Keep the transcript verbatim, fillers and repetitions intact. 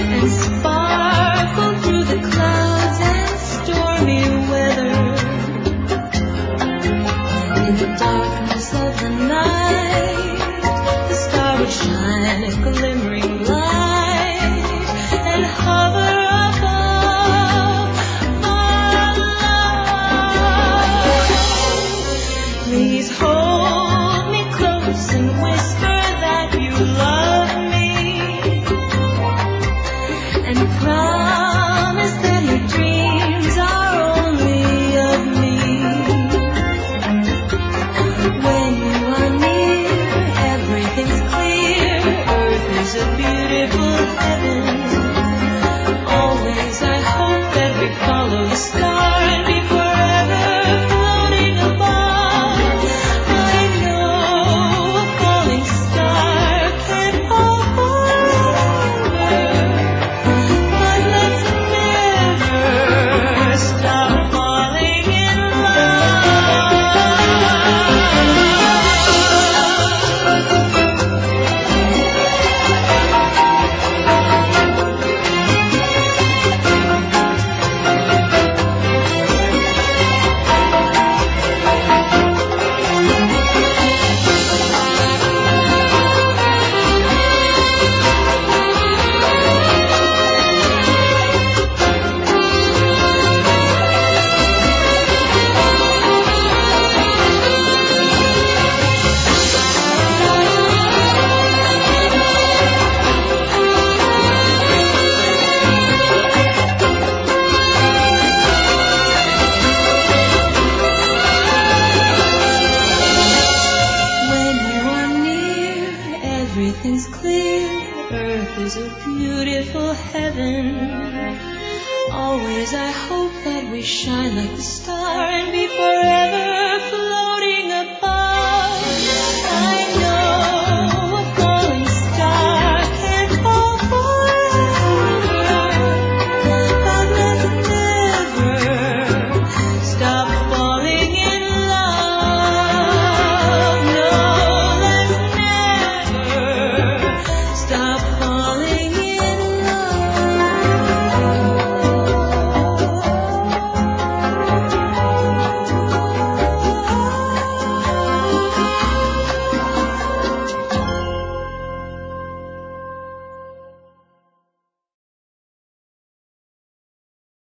and sparkle through the clouds and stormy weather. In the darkness of the night, the star would shine a glimmering light and hover above our love. Please hold me close and whisper that you love me, and promise that your dreams are only of me. When you are near, everything's clear. Earth is a beautiful heaven. Always I hope that we follow the star and be forever floating above. I know a falling star can't fall forever, but let's never stop falling in When you are near, everything's clear. Earth is a beautiful heaven. Always I hope that we shine like the star and be forever